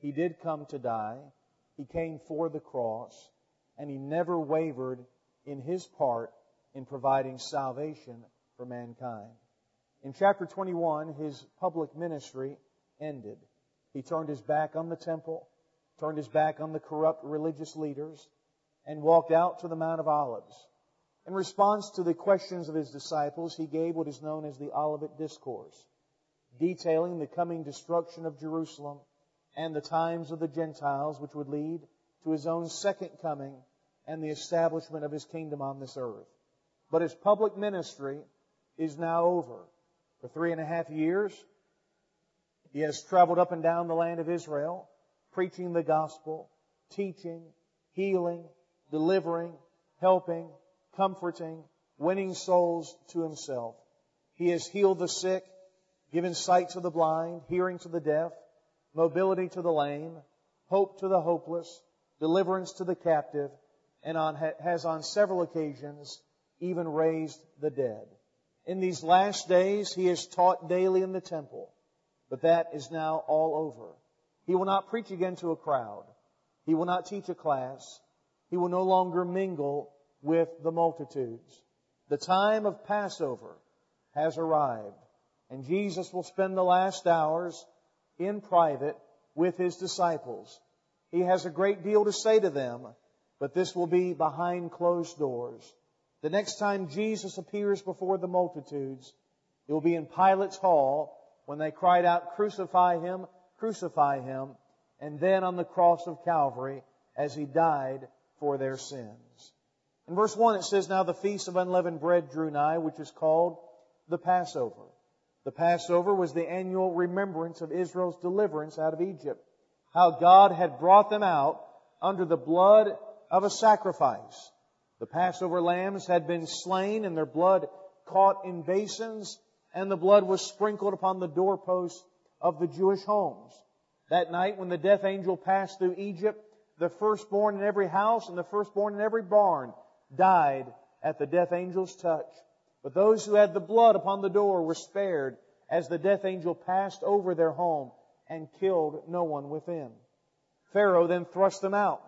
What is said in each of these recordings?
He did come to die. He came for the cross. And He never wavered in His part in providing salvation for mankind. In chapter 21, His public ministry ended. He turned His back on the temple, turned His back on the corrupt religious leaders, and walked out to the Mount of Olives. In response to the questions of His disciples, He gave what is known as the Olivet Discourse, detailing the coming destruction of Jerusalem and the times of the Gentiles, which would lead to His own second coming and the establishment of His kingdom on this earth. But His public ministry is now over. For 3.5 years, He has traveled up and down the land of Israel, preaching the gospel, teaching, healing, delivering, helping, comforting, winning souls to Himself. He has healed the sick, given sight to the blind, hearing to the deaf, mobility to the lame, hope to the hopeless, deliverance to the captive, and has on several occasions even raised the dead. In these last days, He has taught daily in the temple, but that is now all over. He will not preach again to a crowd. He will not teach a class. He will no longer mingle with the multitudes. The time of Passover has arrived, and Jesus will spend the last hours in private with His disciples. He has a great deal to say to them, but this will be behind closed doors. The next time Jesus appears before the multitudes, it will be in Pilate's hall when they cried out, "Crucify Him, crucify Him," and then on the cross of Calvary as He died for their sins. In verse 1 it says, "Now the feast of unleavened bread drew nigh, which is called the Passover." The Passover was the annual remembrance of Israel's deliverance out of Egypt. How God had brought them out under the blood of a sacrifice. The Passover lambs had been slain and their blood caught in basins, and the blood was sprinkled upon the doorposts of the Jewish homes. That night when the death angel passed through Egypt, the firstborn in every house and the firstborn in every barn died at the death angel's touch. But those who had the blood upon the door were spared as the death angel passed over their home and killed no one within. Pharaoh then thrust them out.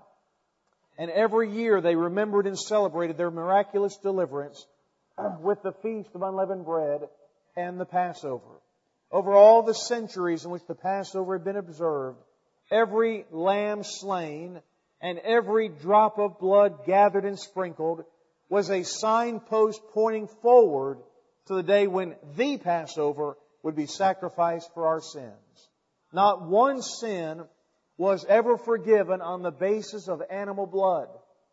And every year they remembered and celebrated their miraculous deliverance with the Feast of Unleavened Bread and the Passover. Over all the centuries in which the Passover had been observed, every lamb slain and every drop of blood gathered and sprinkled was a signpost pointing forward to the day when the Passover would be sacrificed for our sins. Not one sin was ever forgiven on the basis of animal blood.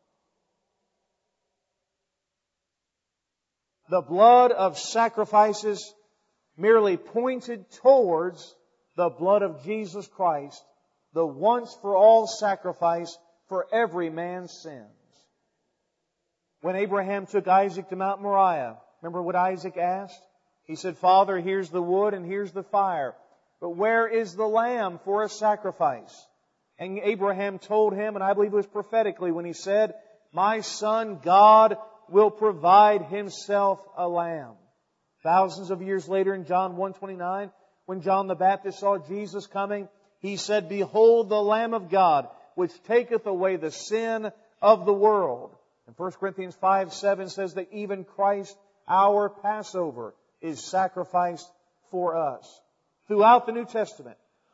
The blood of sacrifices merely pointed towards the blood of Jesus Christ, the once-for-all sacrifice for every man's sins. When Abraham took Isaac to Mount Moriah, remember what Isaac asked? He said, "Father, here's the wood and here's the fire, but where is the lamb for a sacrifice?" And Abraham told him, and I believe it was prophetically when he said, "My son, God will provide Himself a lamb." Thousands of years later in John 1:29, when John the Baptist saw Jesus coming, he said, "Behold the Lamb of God, which taketh away the sin of the world." And 1 Corinthians 5:7 says that even Christ, our Passover, is sacrificed for us. Throughout the New Testament,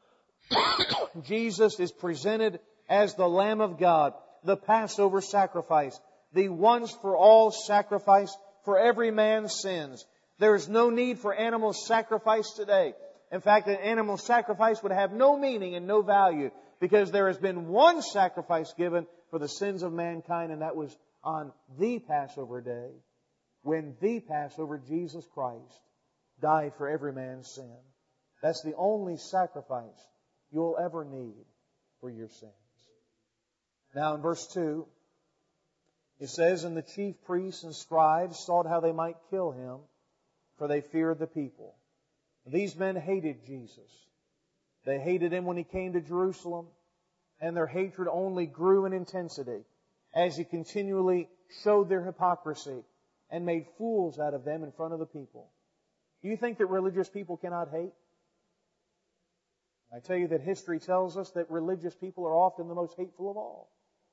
Jesus is presented as the Lamb of God, the Passover sacrifice, the once-for-all sacrifice for every man's sins. There is no need for animal sacrifice today. In fact, an animal sacrifice would have no meaning and no value because there has been one sacrifice given for the sins of mankind, and that was on the Passover day when the Passover, Jesus Christ, died for every man's sin. That's the only sacrifice you'll ever need for your sins. Now in verse 2, it says, "And the chief priests and scribes sought how they might kill Him, for they feared the people." These men hated Jesus. They hated Him when He came to Jerusalem, and their hatred only grew in intensity as He continually showed their hypocrisy and made fools out of them in front of the people. Do you think that religious people cannot hate? I tell you that history tells us that religious people are often the most hateful of all.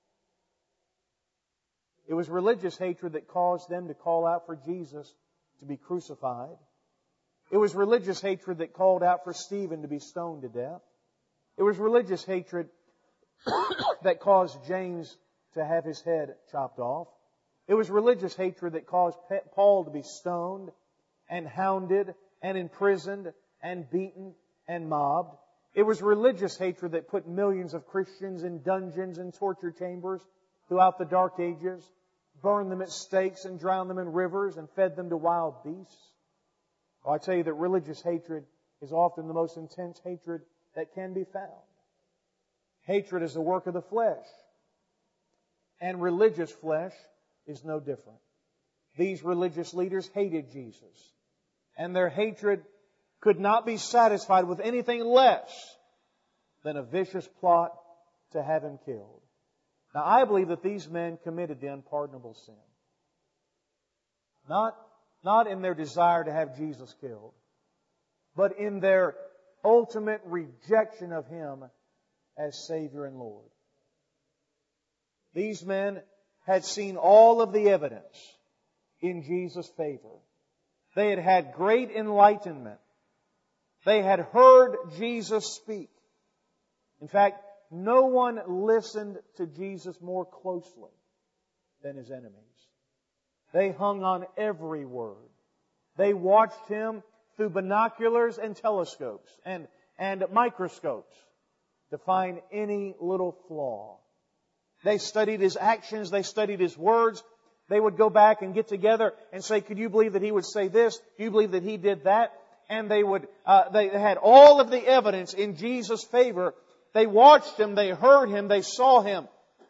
It was religious hatred that caused them to call out for Jesus to be crucified. It was religious hatred that called out for Stephen to be stoned to death. It was religious hatred that caused James to have his head chopped off. It was religious hatred that caused Paul to be stoned and hounded and imprisoned and beaten and mobbed. It was religious hatred that put millions of Christians in dungeons and torture chambers throughout the Dark Ages, burned them at stakes and drowned them in rivers and fed them to wild beasts. Well, I tell you that religious hatred is often the most intense hatred that can be found. Hatred is the work of the flesh. And religious flesh is no different. These religious leaders hated Jesus. And their hatred could not be satisfied with anything less than a vicious plot to have Him killed. Now, I believe that these men committed the unpardonable sin. Not in their desire to have Jesus killed, but in their ultimate rejection of Him as Savior and Lord. These men had seen all of the evidence in Jesus' favor. They had had great enlightenment. They had heard Jesus speak. In fact, no one listened to Jesus more closely than His enemies. They hung on every word. They watched Him through binoculars and telescopes and microscopes to find any little flaw. They studied His actions. They studied His words. They would go back and get together and say, could you believe that He would say this? Do you believe that He did that? And they had all of the evidence in Jesus' favor. They watched Him. They heard Him. They saw Him.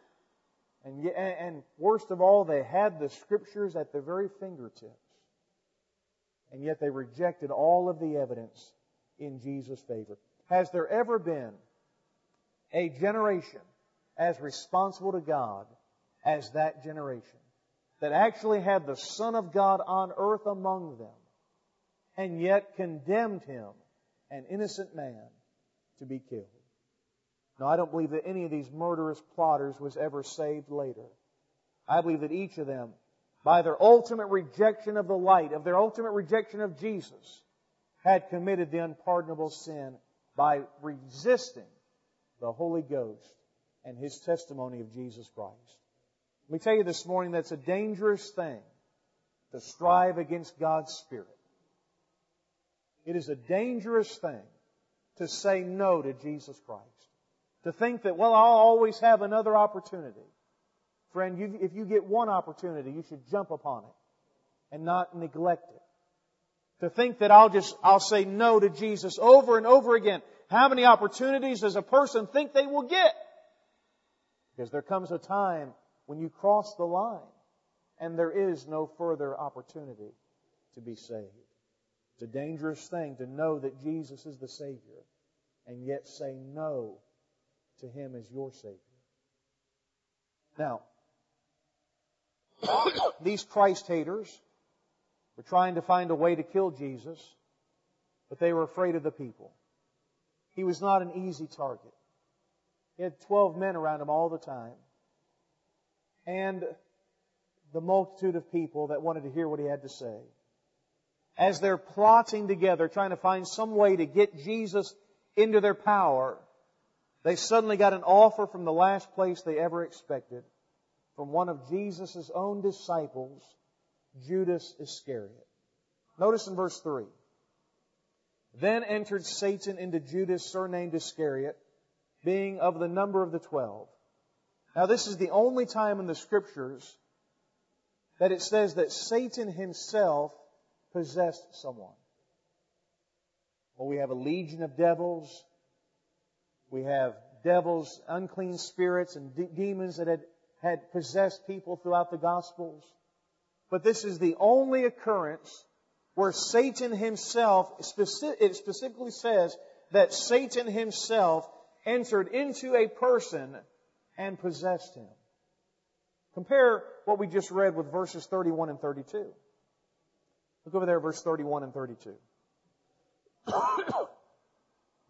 And worst of all, they had the Scriptures at their very fingertips. And yet they rejected all of the evidence in Jesus' favor. Has there ever been a generation as responsible to God as that generation, that actually had the Son of God on earth among them, and yet condemned Him, an innocent man, to be killed? Now, I don't believe that any of these murderous plotters was ever saved later. I believe that each of them, by their ultimate rejection of the light, of their ultimate rejection of Jesus, had committed the unpardonable sin by resisting the Holy Ghost and His testimony of Jesus Christ. Let me tell you this morning, that's a dangerous thing to strive against God's Spirit. It is a dangerous thing to say no to Jesus Christ. To think that, well, I'll always have another opportunity. Friend, if you get one opportunity, you should jump upon it and not neglect it. To think that I'll say no to Jesus over and over again. How many opportunities does a person think they will get? Because there comes a time when you cross the line and there is no further opportunity to be saved. It's a dangerous thing to know that Jesus is the Savior and yet say no to Him as your Savior. Now, these Christ haters were trying to find a way to kill Jesus, but they were afraid of the people. He was not an easy target. He had 12 men around Him all the time. And the multitude of people that wanted to hear what He had to say. As they're plotting together, trying to find some way to get Jesus into their power, they suddenly got an offer from the last place they ever expected, from one of Jesus' own disciples, Judas Iscariot. Notice in verse 3. Then entered Satan into Judas, surnamed Iscariot, being of the number of the 12. Now this is the only time in the Scriptures that it says that Satan himself possessed someone. Well, we have a legion of devils. We have devils, unclean spirits, and demons that had possessed people throughout the Gospels. But this is the only occurrence where Satan himself, it specifically says that Satan himself entered into a person and possessed him. Compare what we just read with verses 31 and 32. Look over there, verse 31 and 32.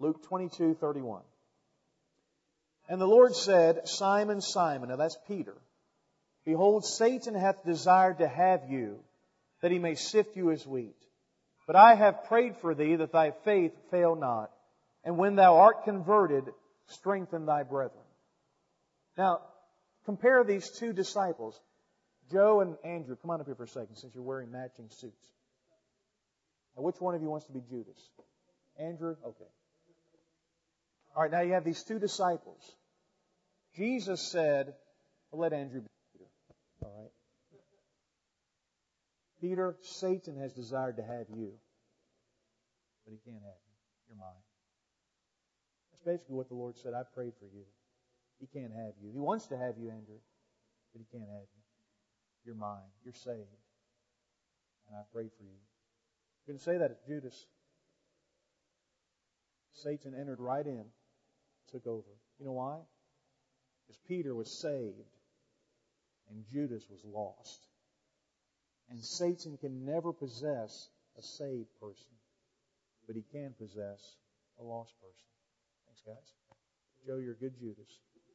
Luke 22:31. And the Lord said, Simon, Simon, now that's Peter, behold, Satan hath desired to have you, that he may sift you as wheat. But I have prayed for thee, that thy faith fail not. And when thou art converted, strengthen thy brethren. Now, compare these two disciples. Joe and Andrew, come on up here for a second, since you're wearing matching suits. Now, which one of you wants to be Judas? Andrew? Okay. All right, now you have these two disciples. Jesus said, well, let Andrew be Peter. All right. Peter, Satan has desired to have you, but he can't have you. You're mine. That's basically what the Lord said. I prayed for you. He can't have you. He wants to have you, Andrew, but he can't have you. You're mine. You're saved. And I prayed for you. You can say that at Judas. Satan entered right in, took over. You know why? Because Peter was saved and Judas was lost. And Satan can never possess a saved person, but he can possess a lost person. Thanks, guys. Joe, you're a good Judas.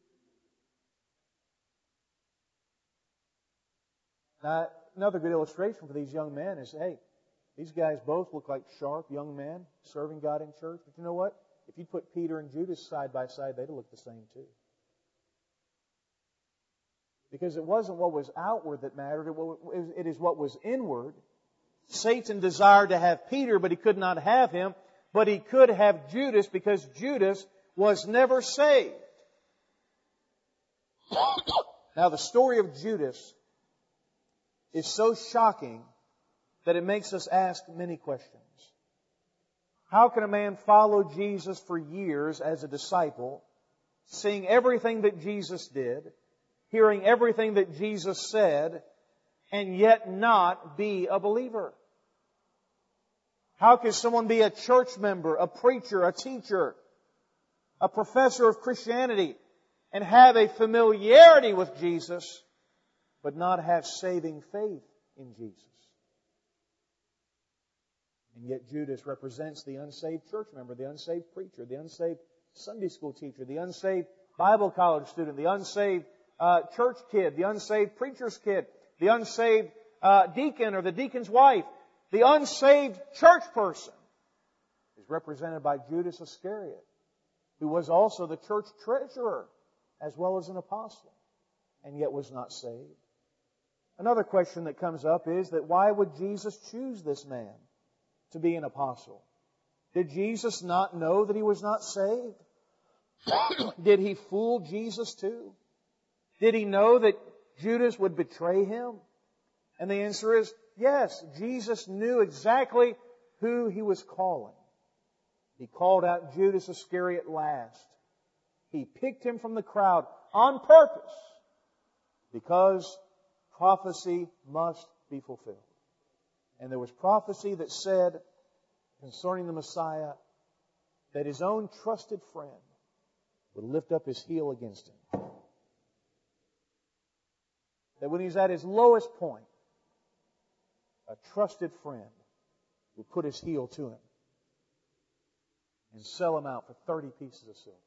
Now, another good illustration for these young men is, hey, these guys both look like sharp young men serving God in church. But you know what? If you put Peter and Judas side by side, they'd look the same too. Because it wasn't what was outward that mattered. It is what was inward. Satan desired to have Peter, but he could not have him. But he could have Judas because Judas was never saved. Now, the story of Judas is so shocking that it makes us ask many questions. How can a man follow Jesus for years as a disciple, seeing everything that Jesus did, hearing everything that Jesus said, and yet not be a believer? How can someone be a church member, a preacher, a teacher, a professor of Christianity, and have a familiarity with Jesus, but not have saving faith in Jesus? And yet Judas represents the unsaved church member, the unsaved preacher, the unsaved Sunday school teacher, the unsaved Bible college student, the unsaved church kid, the unsaved preacher's kid, the unsaved deacon or the deacon's wife. The unsaved church person is represented by Judas Iscariot, who was also the church treasurer as well as an apostle, and yet was not saved. Another question that comes up is that why would Jesus choose this man to be an apostle? Did Jesus not know that he was not saved? Did he fool Jesus too? Did he know that Judas would betray him? And the answer is yes. Jesus knew exactly who he was calling. He called out Judas Iscariot last. He picked him from the crowd on purpose because prophecy must be fulfilled. And there was prophecy that said concerning the Messiah that his own trusted friend would lift up his heel against him. That when he's at his lowest point, a trusted friend would put his heel to him and sell him out for 30 pieces of silver.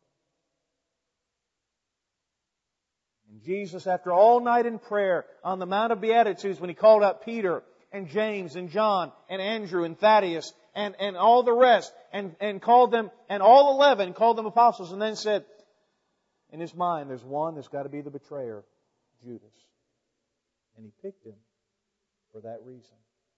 And Jesus, after all night in prayer on the Mount of Beatitudes, when he called out Peter and James and John and Andrew and Thaddeus and all the rest and called them, and all 11 called them apostles, and then said, in his mind, there's one that's got to be the betrayer, Judas. And he picked him for that reason.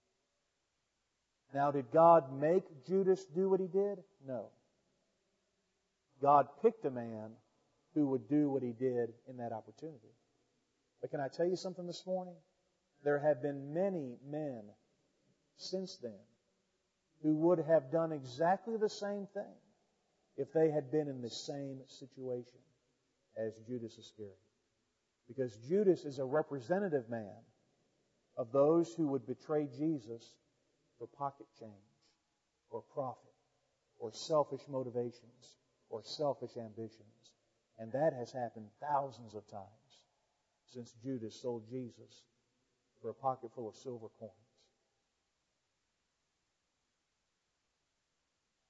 Now, did God make Judas do what he did? No. God picked a man who would do what he did in that opportunity. But can I tell you something this morning? There have been many men since then who would have done exactly the same thing if they had been in the same situation as Judas Iscariot. Because Judas is a representative man of those who would betray Jesus for pocket change, or profit, or selfish motivations, or selfish ambitions. And that has happened thousands of times since Judas sold Jesus for a pocket full of silver coins.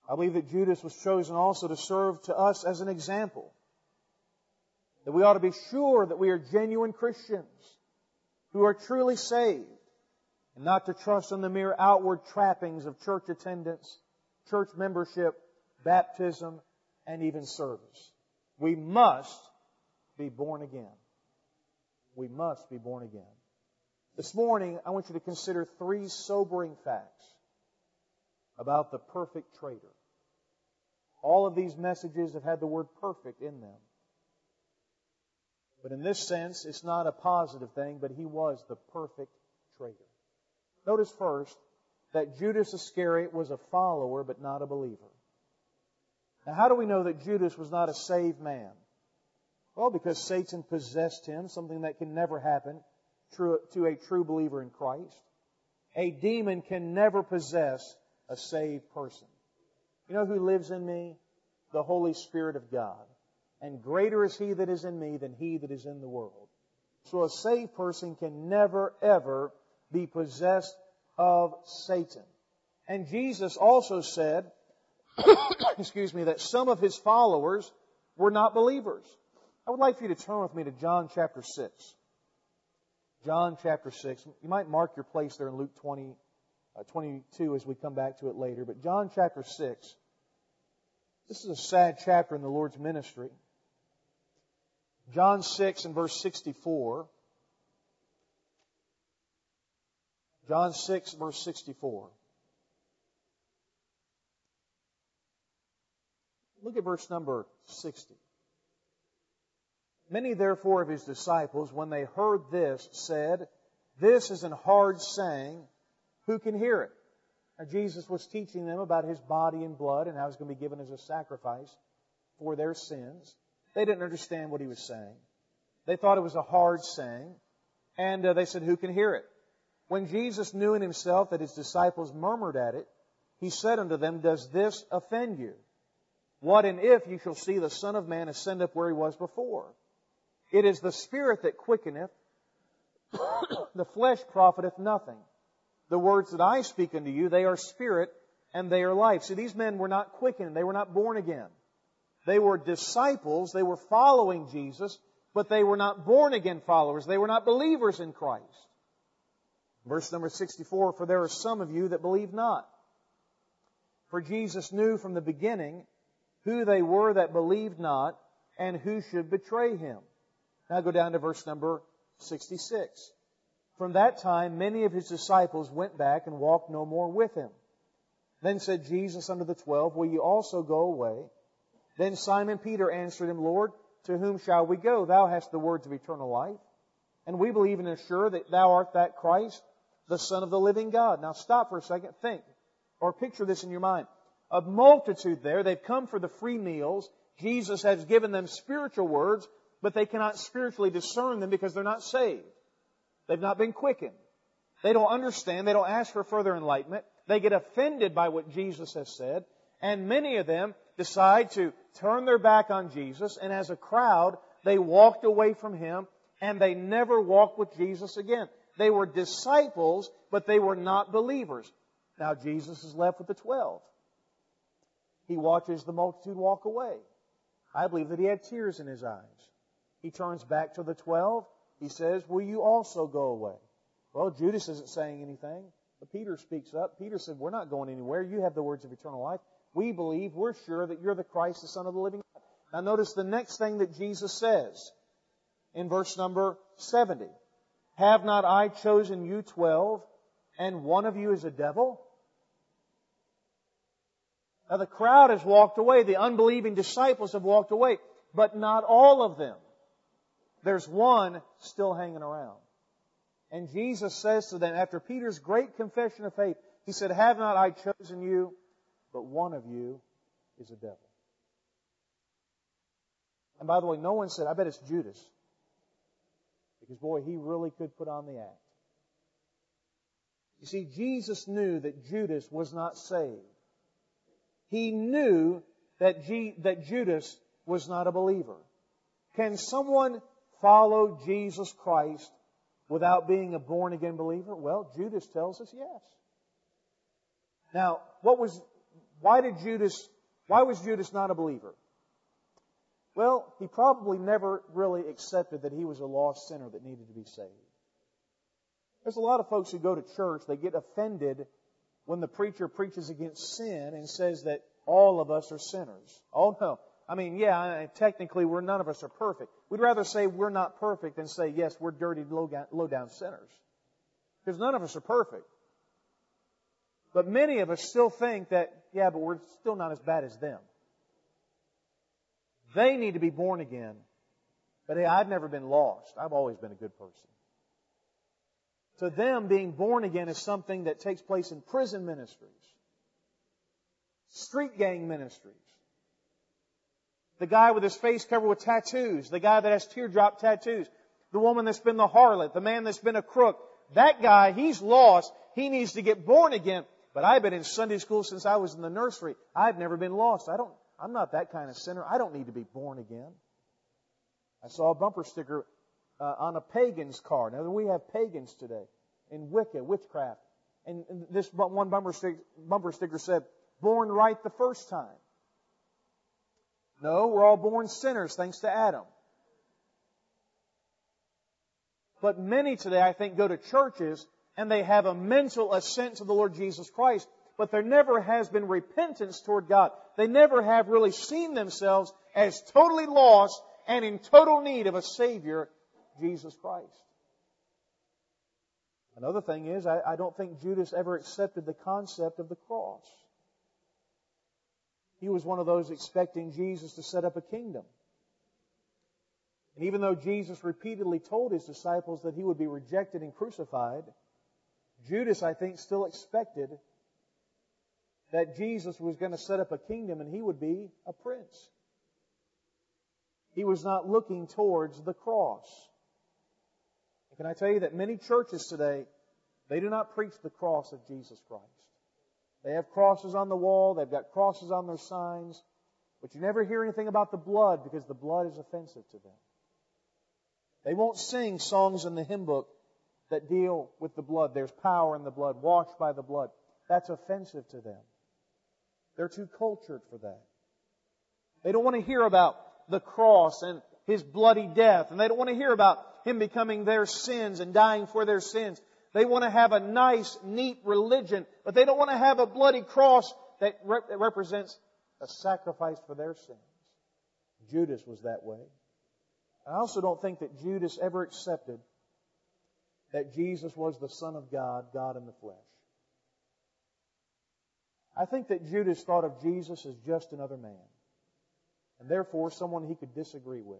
I believe that Judas was chosen also to serve to us as an example. That we ought to be sure that we are genuine Christians who are truly saved, and not to trust in the mere outward trappings of church attendance, church membership, baptism, and even service. We must be born again. We must be born again. This morning, I want you to consider 3 sobering facts about the perfect traitor. All of these messages have had the word perfect in them. But in this sense, it's not a positive thing, but he was the perfect traitor. Notice first that Judas Iscariot was a follower but not a believer. Now, how do we know that Judas was not a saved man? Well, because Satan possessed him, something that can never happen to a true believer in Christ. A demon can never possess a saved person. You know who lives in me? The Holy Spirit of God. And greater is He that is in me than he that is in the world. So a saved person can never, ever be possessed of Satan. And Jesus also said, that some of His followers were not believers. I would like for you to turn with me to John chapter 6. John chapter 6. You might mark your place there in Luke 22 as we come back to it later. But John chapter 6. This is a sad chapter in the Lord's ministry. John 6 and verse 64. John 6 verse 64. Look at verse number 60. Many therefore of His disciples, when they heard this, said, "This is an hard saying. Who can hear it?" Now Jesus was teaching them about His body and blood and how He's going to be given as a sacrifice for their sins. They didn't understand what He was saying. They thought it was a hard saying. And they said, "Who can hear it?" When Jesus knew in Himself that His disciples murmured at it, He said unto them, "Does this offend you? What and if you shall see the Son of Man ascend up where He was before? It is the Spirit that quickeneth, the flesh profiteth nothing. The words that I speak unto you, they are spirit and they are life." See, these men were not quickened. They were not born again. They were disciples. They were following Jesus, but they were not born again followers. They were not believers in Christ. Verse number 64, "For there are some of you that believe not." For Jesus knew from the beginning who they were that believed not and who should betray Him. Now go down to verse number 66. "From that time many of His disciples went back and walked no more with Him. Then said Jesus unto the 12, Will ye also go away? Then Simon Peter answered Him, Lord, to whom shall we go? Thou hast the words of eternal life. And we believe and are sure that Thou art that Christ, the Son of the living God." Now stop for a second. Think, or picture this in your mind. A multitude there. They've come for the free meals. Jesus has given them spiritual words, but they cannot spiritually discern them because they're not saved. They've not been quickened. They don't understand. They don't ask for further enlightenment. They get offended by what Jesus has said. And many of them decide to turn their back on Jesus. And as a crowd, they walked away from Him and they never walked with Jesus again. They were disciples, but they were not believers. Now Jesus is left with the 12. He watches the multitude walk away. I believe that He had tears in His eyes. He turns back to the 12. He says, "Will you also go away?" Well, Judas isn't saying anything. But Peter speaks up. Peter said, "We're not going anywhere. You have the words of eternal life. We believe, we're sure that You're the Christ, the Son of the living God." Now notice the next thing that Jesus says in verse number 70. "Have not I chosen you 12, and one of you is a devil?" Now the crowd has walked away. The unbelieving disciples have walked away. But not all of them. There's one still hanging around. And Jesus says to them, after Peter's great confession of faith, He said, "Have not I chosen you, but one of you is a devil." And by the way, no one said, "I bet it's Judas." Because boy, he really could put on the act. You see, Jesus knew that Judas was not saved. He knew that Judas was not a believer. Can someone follow Jesus Christ without being a born-again believer? Well, Judas tells us yes. Now, what Why was Judas not a believer? Well, he probably never really accepted that he was a lost sinner that needed to be saved. There's a lot of folks who go to church, they get offended when the preacher preaches against sin and says that all of us are sinners. Oh no. I mean, yeah, technically none of us are perfect. We'd rather say we're not perfect than say, yes, we're dirty, low-down sinners. Because none of us are perfect. But many of us still think that, yeah, but we're still not as bad as them. They need to be born again. But hey, I've never been lost. I've always been a good person. To them, being born again is something that takes place in prison ministries, street gang ministries. The guy with his face covered with tattoos, the guy that has teardrop tattoos, the woman that's been the harlot, the man that's been a crook. That guy, he's lost. He needs to get born again. But I've been in Sunday school since I was in the nursery. I've never been lost. I'm not that kind of sinner. I don't need to be born again. I saw a bumper sticker on a pagan's car. Now, we have pagans today in Wicca, witchcraft. And this one bumper sticker said, born right the first time. No, we're all born sinners thanks to Adam. But many today, I think, go to churches and they have a mental assent to the Lord Jesus Christ, but there never has been repentance toward God. They never have really seen themselves as totally lost and in total need of a Savior, Jesus Christ. Another thing is, I don't think Judas ever accepted the concept of the cross. He was one of those expecting Jesus to set up a kingdom. And even though Jesus repeatedly told His disciples that He would be rejected and crucified, Judas, I think, still expected that Jesus was going to set up a kingdom and He would be a prince. He was not looking towards the cross. And can I tell you that many churches today, they do not preach the cross of Jesus Christ. They have crosses on the wall, they've got crosses on their signs, but you never hear anything about the blood because the blood is offensive to them. They won't sing songs in the hymn book that deal with the blood. There's power in the blood, washed by the blood. That's offensive to them. They're too cultured for that. They don't want to hear about the cross and His bloody death, and they don't want to hear about Him becoming their sins and dying for their sins. They want to have a nice, neat religion, but they don't want to have a bloody cross that represents a sacrifice for their sins. Judas was that way. I also don't think that Judas ever accepted that Jesus was the Son of God, God in the flesh. I think that Judas thought of Jesus as just another man, and therefore someone he could disagree with.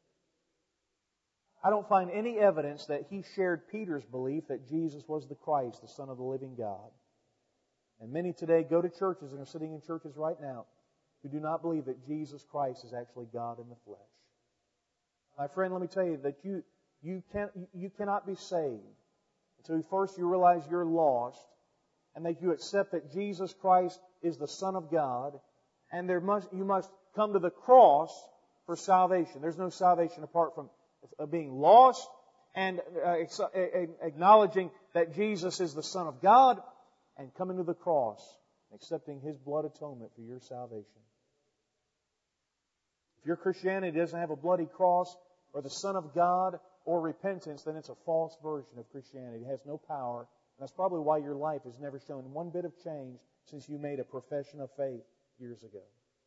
I don't find any evidence that he shared Peter's belief that Jesus was the Christ, the Son of the living God. And many today go to churches and are sitting in churches right now who do not believe that Jesus Christ is actually God in the flesh. My friend, let me tell you that you cannot be saved until first you realize you're lost and that you accept that Jesus Christ is the Son of God, and you must come to the cross for salvation. There's no salvation apart from being lost and acknowledging that Jesus is the Son of God and coming to the cross, accepting His blood atonement for your salvation. If your Christianity doesn't have a bloody cross or the Son of God or repentance, then it's a false version of Christianity. It has no power. And that's probably why your life has never shown one bit of change since you made a profession of faith years ago.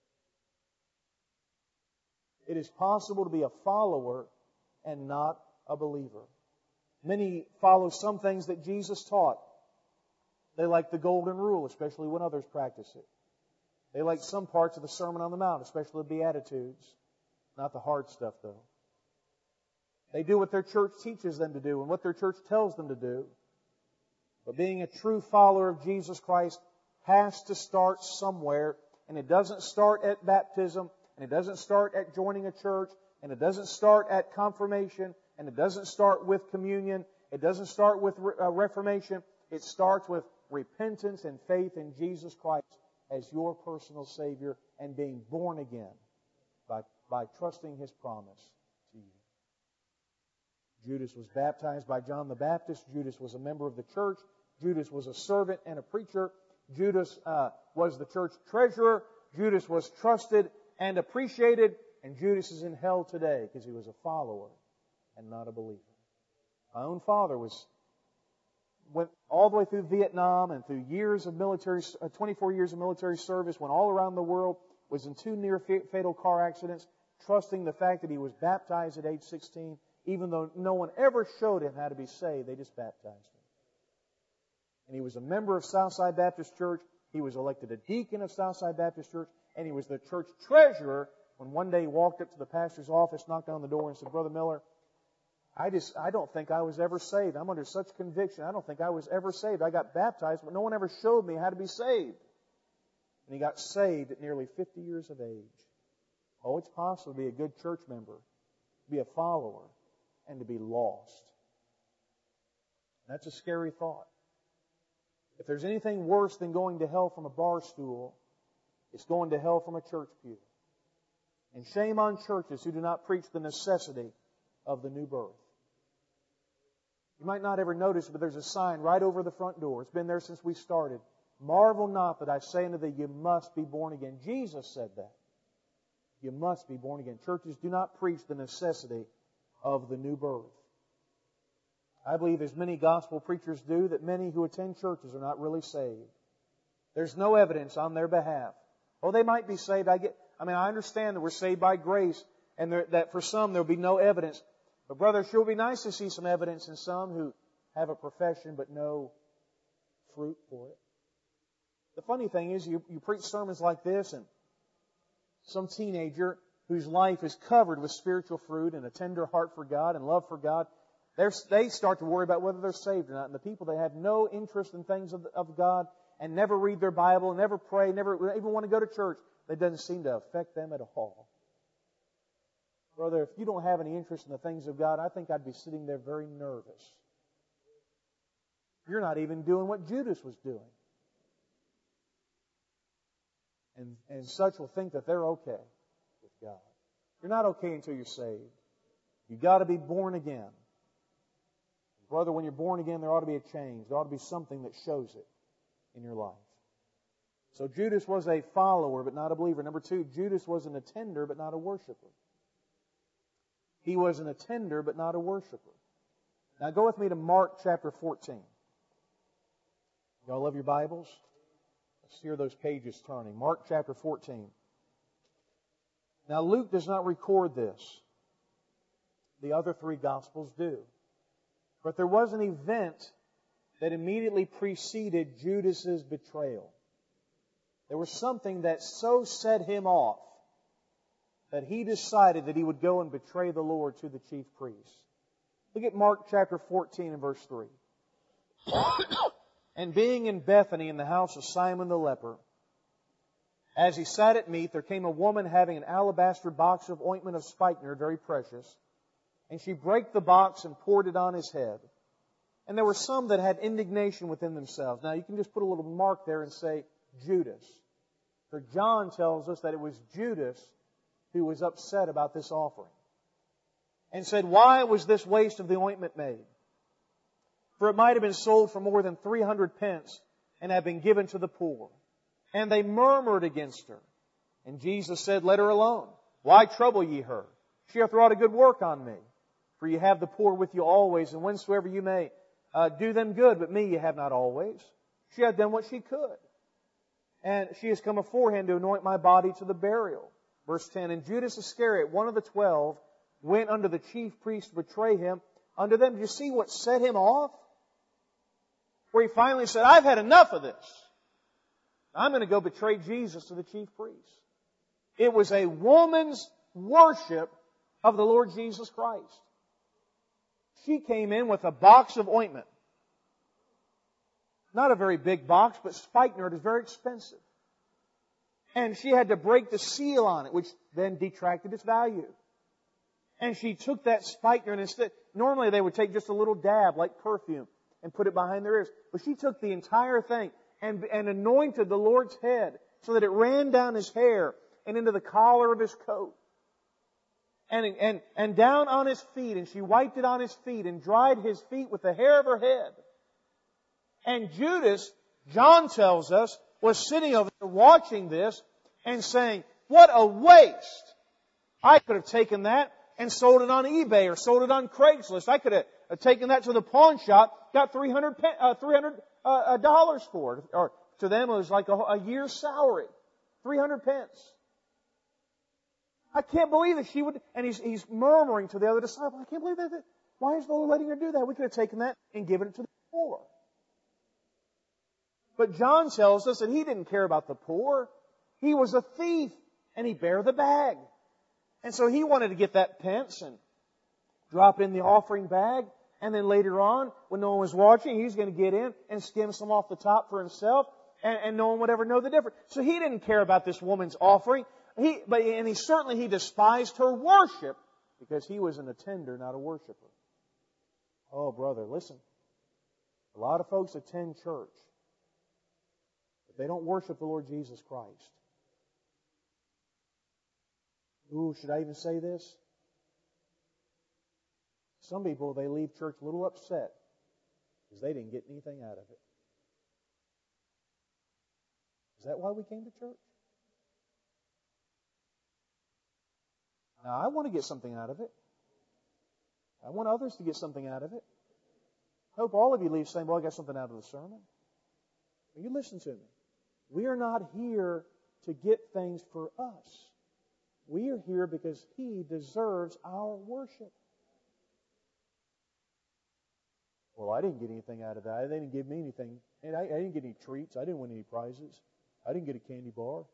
It is possible to be a follower and not a believer. Many follow some things that Jesus taught. They like the golden rule, especially when others practice it. They like some parts of the Sermon on the Mount, especially the Beatitudes. Not the hard stuff, though. They do what their church teaches them to do and what their church tells them to do. But being a true follower of Jesus Christ has to start somewhere. And it doesn't start at baptism, and it doesn't start at joining a church, and it doesn't start at confirmation, and it doesn't start with communion. It doesn't start with reformation. It starts with repentance and faith in Jesus Christ as your personal Savior and being born again by trusting His promise to you. Judas was baptized by John the Baptist. Judas was a member of the church. Judas was a servant and a preacher. Judas was the church treasurer. Judas was trusted and appreciated. And Judas is in hell today because he was a follower and not a believer. My own father went all the way through Vietnam and through 24 years of military service, went all around the world, was in 2 near fatal car accidents, trusting the fact that he was baptized at age 16, even though no one ever showed him how to be saved. They just baptized him. And he was a member of Southside Baptist Church. He was elected a deacon of Southside Baptist Church. And he was the church treasurer when one day he walked up to the pastor's office, knocked on the door and said, "Brother Miller, I don't think I was ever saved. I'm under such conviction. I don't think I was ever saved. I got baptized, but no one ever showed me how to be saved." And he got saved at nearly 50 years of age. Oh, it's possible to be a good church member, to be a follower, and to be lost. That's a scary thought. If there's anything worse than going to hell from a bar stool, it's going to hell from a church pew. And shame on churches who do not preach the necessity of the new birth. You might not ever notice it, but there's a sign right over the front door. It's been there since we started. "Marvel not that I say unto thee, you must be born again." Jesus said that. You must be born again. Churches do not preach the necessity of the new birth. I believe, as many gospel preachers do, that many who attend churches are not really saved. There's no evidence on their behalf. Oh, they might be saved. I understand that we're saved by grace, and that for some there'll be no evidence. But brother, it sure would be nice to see some evidence in some who have a profession but no fruit for it. The funny thing is, you preach sermons like this, and some teenager whose life is covered with spiritual fruit and a tender heart for God and love for God, they start to worry about whether they're saved or not. And the people that have no interest in things of God and never read their Bible, never pray, never even want to go to church, that doesn't seem to affect them at all. Brother, if you don't have any interest in the things of God, I think I'd be sitting there very nervous. You're not even doing what Judas was doing. And such will think that they're okay with God. You're not okay until you're saved. You've got to be born again. Brother, when you're born again, there ought to be a change. There ought to be something that shows it in your life. So Judas was a follower, but not a believer. Number 2, Judas was an attender, but not a worshiper. He was an attender, but not a worshiper. Now go with me to Mark chapter 14. Y'all love your Bibles? Let's hear those pages turning. Mark chapter 14. Now Luke does not record this. The other 3 Gospels do. But there was an event that immediately preceded Judas's betrayal. There was something that so set him off that he decided that he would go and betray the Lord to the chief priests. Look at Mark chapter 14 and verse 3. "And being in Bethany in the house of Simon the leper, as he sat at meat, there came a woman having an alabaster box of ointment of spikenard, very precious. And she brake the box and poured it on his head. And there were some that had indignation within themselves." Now you can just put a little mark there and say Judas. For John tells us that it was Judas who was upset about this offering. And said, "Why was this waste of the ointment made? For it might have been sold for more than 300 pence and have been given to the poor." And they murmured against her. And Jesus said, "Let her alone. Why trouble ye her? She hath wrought a good work on me. For you have the poor with you always, and whensoever you may do them good, but me you have not always. She hath done what she could. And she has come aforehand to anoint my body to the burial." Verse 10, "And Judas Iscariot, one of the 12, went unto the chief priests to betray him unto them." Do you see what set him off? Where he finally said, "I've had enough of this. I'm going to go betray Jesus to the chief priests." It was a woman's worship of the Lord Jesus Christ. She came in with a box of ointment. Not a very big box, but spikenard is very expensive. And she had to break the seal on it, which then detracted its value. And she took that spikenard instead. Normally they would take just a little dab, like perfume, and put it behind their ears. But she took the entire thing and anointed the Lord's head so that it ran down His hair and into the collar of His coat. And down on His feet, and she wiped it on His feet and dried His feet with the hair of her head. And Judas John tells us, was sitting over there watching this and saying, what a waste! I could have taken that and sold it on eBay or sold it on Craigslist. I could have taken that to the pawn shop, got $300 for it. Or to them it was like a year's salary. 300 pence. I can't believe that she would, and he's murmuring to the other disciple, I can't believe that. Why is the Lord letting her do that? We could have taken that and given it to the poor. But John tells us that he didn't care about the poor. He was a thief, and he bare the bag. And so he wanted to get that pence and drop in the offering bag, and then later on, when no one was watching, he's going to get in and skim some off the top for himself, and no one would ever know the difference. So he didn't care about this woman's offering. He despised her worship because he was an attender, not a worshiper. Oh, brother, listen. A lot of folks attend church, but they don't worship the Lord Jesus Christ. Ooh, should I even say this? Some people, they leave church a little upset because they didn't get anything out of it. Is that why we came to church? Now, I want to get something out of it. I want others to get something out of it. I hope all of you leave saying, well, I got something out of the sermon. Well, you listen to me. We are not here to get things for us. We are here because He deserves our worship. Well, I didn't get anything out of that. They didn't give me anything. And I didn't get any treats. I didn't win any prizes. I didn't get a candy bar.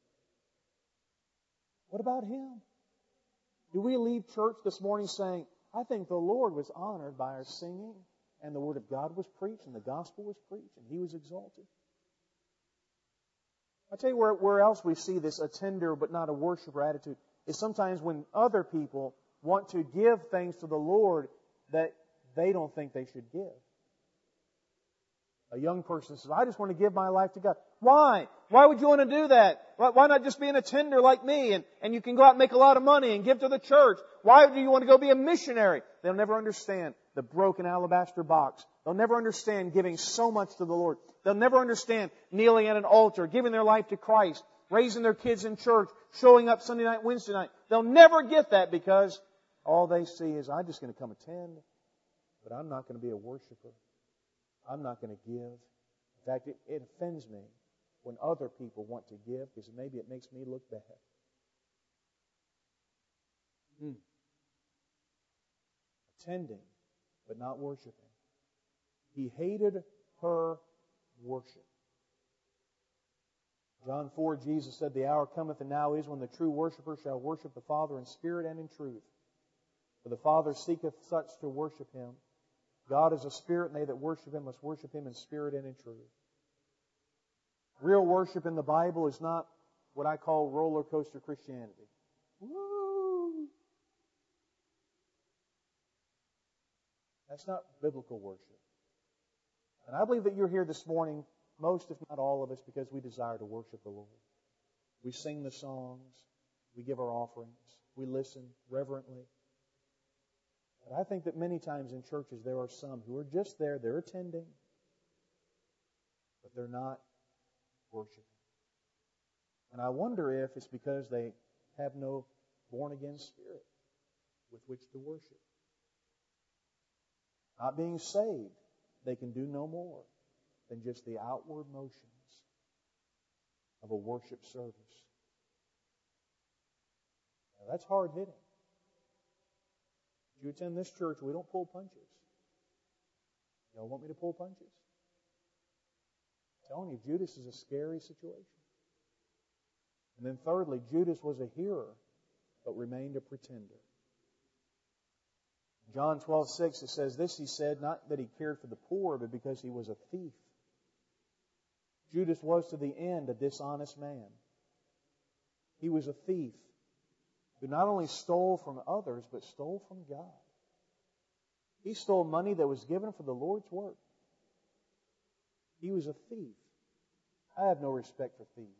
What about Him? Do we leave church this morning saying, I think the Lord was honored by our singing, and the Word of God was preached, and the gospel was preached, and He was exalted? I'll tell you where else we see this attender but not a worshiper attitude is sometimes when other people want to give things to the Lord that they don't think they should give. A young person says, I just want to give my life to God. Why? Why would you want to do that? Why not just be an attender like me and you can go out and make a lot of money and give to the church? Why do you want to go be a missionary? They'll never understand the broken alabaster box. They'll never understand giving so much to the Lord. They'll never understand kneeling at an altar, giving their life to Christ, raising their kids in church, showing up Sunday night, Wednesday night. They'll never get that because all they see is, I'm just going to come attend, but I'm not going to be a worshiper. I'm not going to give. In fact, it offends me when other people want to give because maybe it makes me look bad. Attending, but not worshiping. He hated her worship. John 4, Jesus said, the hour cometh and now is when the true worshiper shall worship the Father in spirit and in truth. For the Father seeketh such to worship Him. God is a spirit, and they that worship Him must worship Him in spirit and in truth. Real worship in the Bible is not what I call roller coaster Christianity. Woo! That's not biblical worship. And I believe that you're here this morning, most if not all of us, because we desire to worship the Lord. We sing the songs. We give our offerings. We listen reverently. But I think that many times in churches there are some who are just there, they're attending, but they're not worshiping. And I wonder if it's because they have no born-again spirit with which to worship. Not being saved, they can do no more than just the outward motions of a worship service. Now, that's hard-hitting. If you attend this church, we don't pull punches. You don't want me to pull punches? I'm telling you, Judas is a scary situation. And then thirdly, Judas was a hearer, but remained a pretender. In John 12:6, it says, this he said, not that he cared for the poor, but because he was a thief. Judas was to the end a dishonest man. He was a thief who not only stole from others, but stole from God. He stole money that was given for the Lord's work. He was a thief. I have no respect for thieves.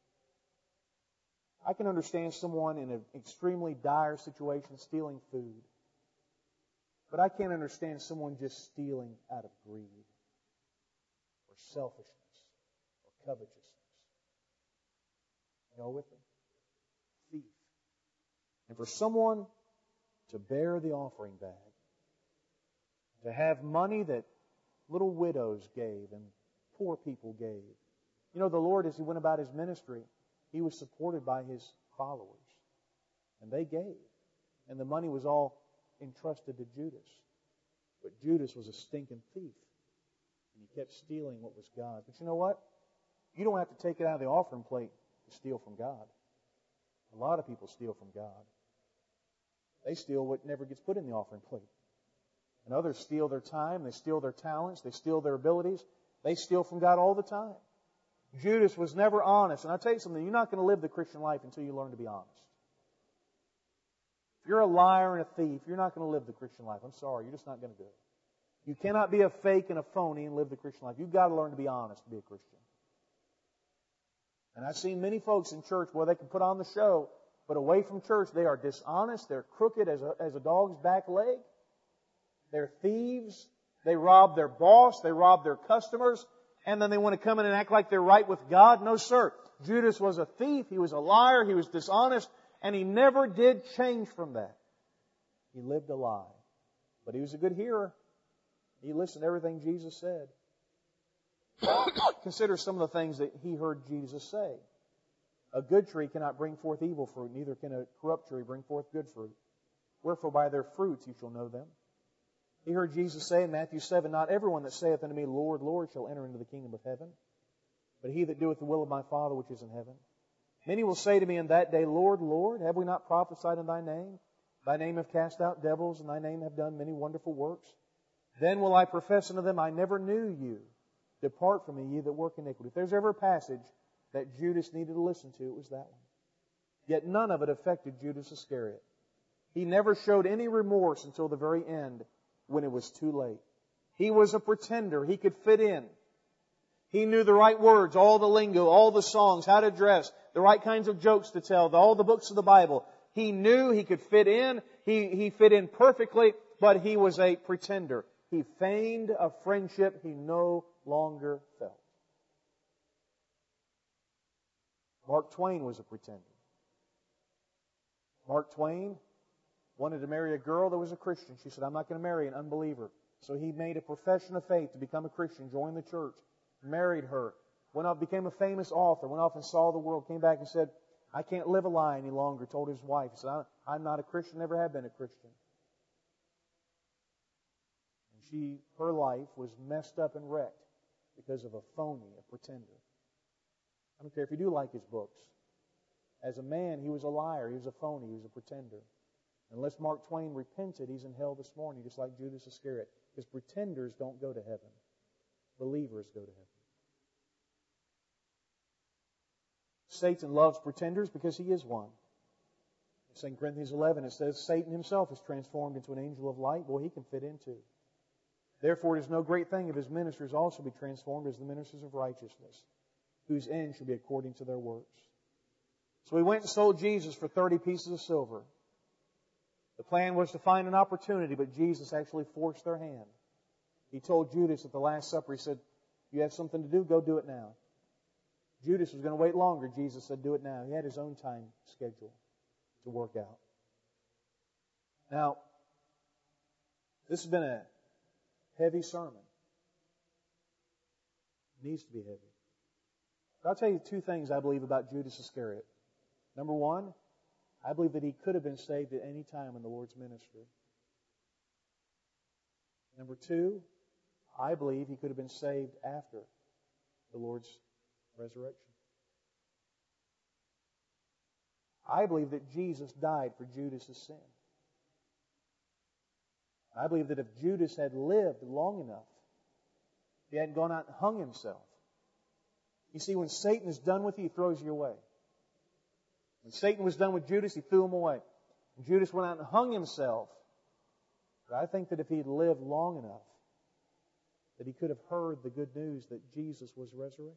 I can understand someone in an extremely dire situation stealing food. But I can't understand someone just stealing out of greed or selfishness. covetousness. You all with me? Thief. And for someone to bear the offering bag, to have money that little widows gave and poor people gave. You know, the Lord, as He went about His ministry, He was supported by His followers. And they gave. And the money was all entrusted to Judas. But Judas was a stinking thief. And he kept stealing what was God's. But you know what? You don't have to take it out of the offering plate to steal from God. A lot of people steal from God. They steal what never gets put in the offering plate. And others steal their time, they steal their talents, they steal their abilities. They steal from God all the time. Judas was never honest. And I'll tell you something, you're not going to live the Christian life until you learn to be honest. If you're a liar and a thief, you're not going to live the Christian life. I'm sorry, you're just not going to do it. You cannot be a fake and a phony and live the Christian life. You've got to learn to be honest to be a Christian. And I've seen many folks in church where they can put on the show, but away from church they are dishonest, they're crooked as a dog's back leg. They're thieves. They rob their boss. They rob their customers. And then they want to come in and act like they're right with God. No, sir. Judas was a thief. He was a liar. He was dishonest. And he never did change from that. He lived a lie. But he was a good hearer. He listened to everything Jesus said. Consider some of the things that he heard Jesus say. A good tree cannot bring forth evil fruit, neither can a corrupt tree bring forth good fruit. Wherefore by their fruits you shall know them. He heard Jesus say in Matthew 7, Not everyone that saith unto me, Lord, Lord, shall enter into the kingdom of heaven, but he that doeth the will of my Father which is in heaven. Many will say to me in that day, Lord, Lord, have we not prophesied in Thy name? Thy name have cast out devils, and Thy name have done many wonderful works. Then will I profess unto them, I never knew you. Depart from me, ye that work iniquity. If there's ever a passage that Judas needed to listen to, it was that one. Yet none of it affected Judas Iscariot. He never showed any remorse until the very end, when it was too late. He was a pretender. He could fit in. He knew the right words, all the lingo, all the songs, how to dress, the right kinds of jokes to tell, all the books of the Bible. He knew he could fit in. He fit in perfectly, but he was a pretender. He feigned a friendship he no longer felt. Mark Twain was a pretender. Mark Twain wanted to marry a girl that was a Christian. She said, I'm not going to marry an unbeliever. So he made a profession of faith to become a Christian, joined the church, married her, went off, became a famous author, went off and saw the world, came back and said, I can't live a lie any longer, told his wife. He said, I'm not a Christian, never have been a Christian. And her life was messed up and wrecked because of a phony, a pretender. I don't care if you do like his books. As a man, he was a liar, he was a phony, he was a pretender. Unless Mark Twain repented, he's in hell this morning, just like Judas Iscariot. Because pretenders don't go to heaven. Believers go to heaven. Satan loves pretenders because he is one. In 2 Corinthians 11, it says, Satan himself is transformed into an angel of light. Boy, he can fit in too. Therefore, it is no great thing if his ministers also be transformed as the ministers of righteousness, whose end shall be according to their works. So he went and sold Jesus for 30 pieces of silver. The plan was to find an opportunity, but Jesus actually forced their hand. He told Judas at the Last Supper, He said, you have something to do, go do it now. Judas was going to wait longer. Jesus said, do it now. He had his own time schedule to work out. Now, this has been a heavy sermon. It needs to be heavy. But I'll tell you two things I believe about Judas Iscariot. Number one, I believe that he could have been saved at any time in the Lord's ministry. Number two, I believe he could have been saved after the Lord's resurrection. I believe that Jesus died for Judas' sin. I believe that if Judas had lived long enough, he hadn't gone out and hung himself. You see, when Satan is done with you, he throws you away. When Satan was done with Judas, he threw him away. And Judas went out and hung himself. But I think that if he had lived long enough, that he could have heard the good news that Jesus was resurrected.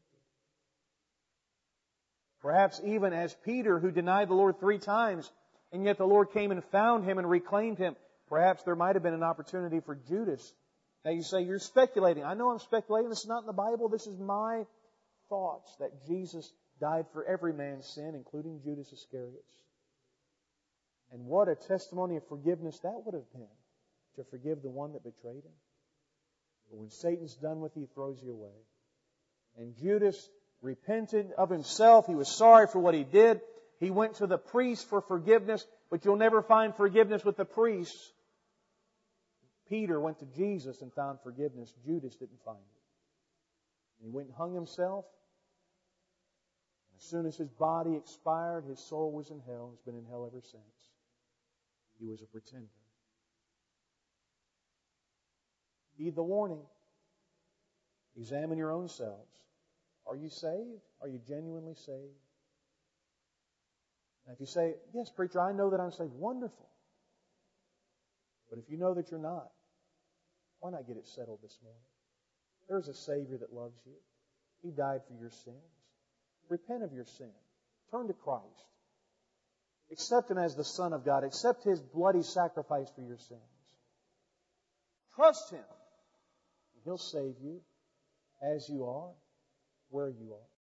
Perhaps even as Peter, who denied the Lord 3 times, and yet the Lord came and found him and reclaimed him, perhaps there might have been an opportunity for Judas. Now you say, you're speculating. I know I'm speculating. This is not in the Bible. This is my thoughts that Jesus died for every man's sin, including Judas Iscariot's. And what a testimony of forgiveness that would have been, to forgive the one that betrayed Him. But when Satan's done with you, he throws you away. And Judas repented of himself. He was sorry for what he did. He went to the priest for forgiveness, but you'll never find forgiveness with the priests. Peter went to Jesus and found forgiveness. Judas didn't find it. And he went and hung himself. And as soon as his body expired, his soul was in hell. He's been in hell ever since. He was a pretender. Heed the warning. Examine your own selves. Are you saved? Are you genuinely saved? Now, if you say, yes, preacher, I know that I'm saved, wonderful. But if you know that you're not, why not get it settled this morning? There's a Savior that loves you. He died for your sins. Repent of your sin. Turn to Christ. Accept Him as the Son of God. Accept His bloody sacrifice for your sins. Trust Him. He'll save you as you are, where you are.